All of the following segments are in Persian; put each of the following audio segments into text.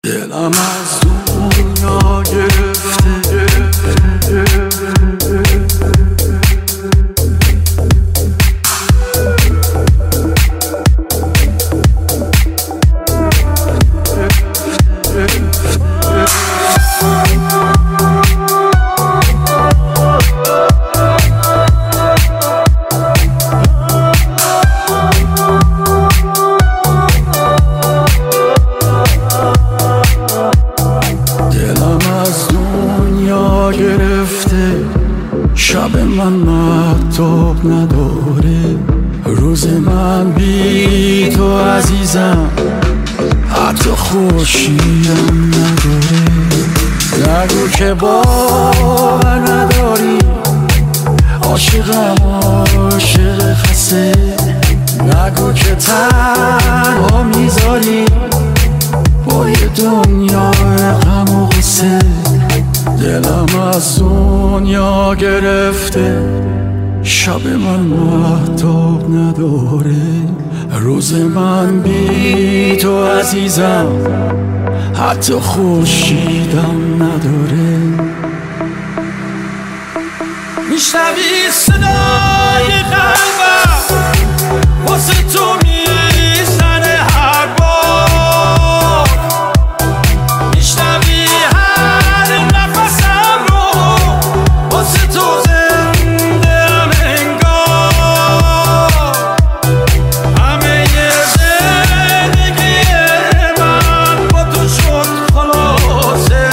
دلم از دنیا گرفته، شب من مهتاب نداره، روز من بی تو عزیزم حتی خورشیدم نداره. نگو که باور نداری، عاشقم عاشق خسته. نگو که تنها میذاری با یه دنیا غم و غصه. دلم از دنیا گرفته، شب من مهتاب نداره، روز من بی تو عزیزم حتی خورشیدم نداره. میشنوی صدای قلبم واسه تو میزنه هر بار، میشنوی هر نفسم رو واسه تو زنده‌ام انگار. همه زندگی من با تو شد خلاصه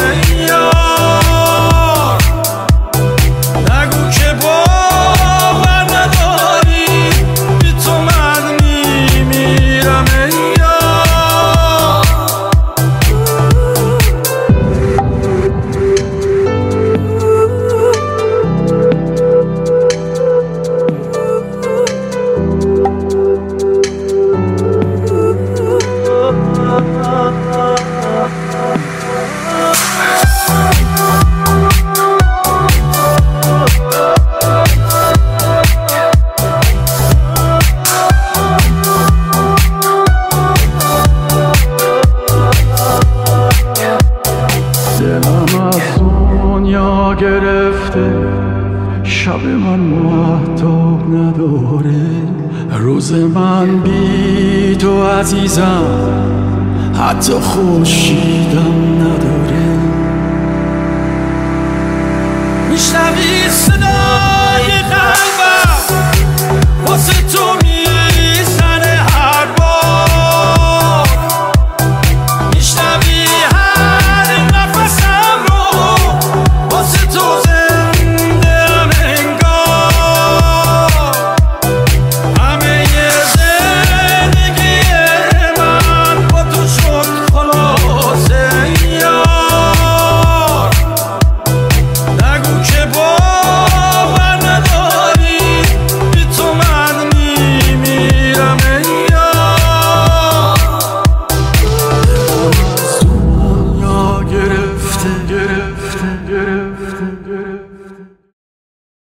یار. نگو که باور نداری، بی تو من میمیرم یار. دلم از دنیا گرفته، شب من مهتاب نداره، روز من بی تو عزیزم حتی خورشیدم نداره. میشنوی صدای قلبم واسه تو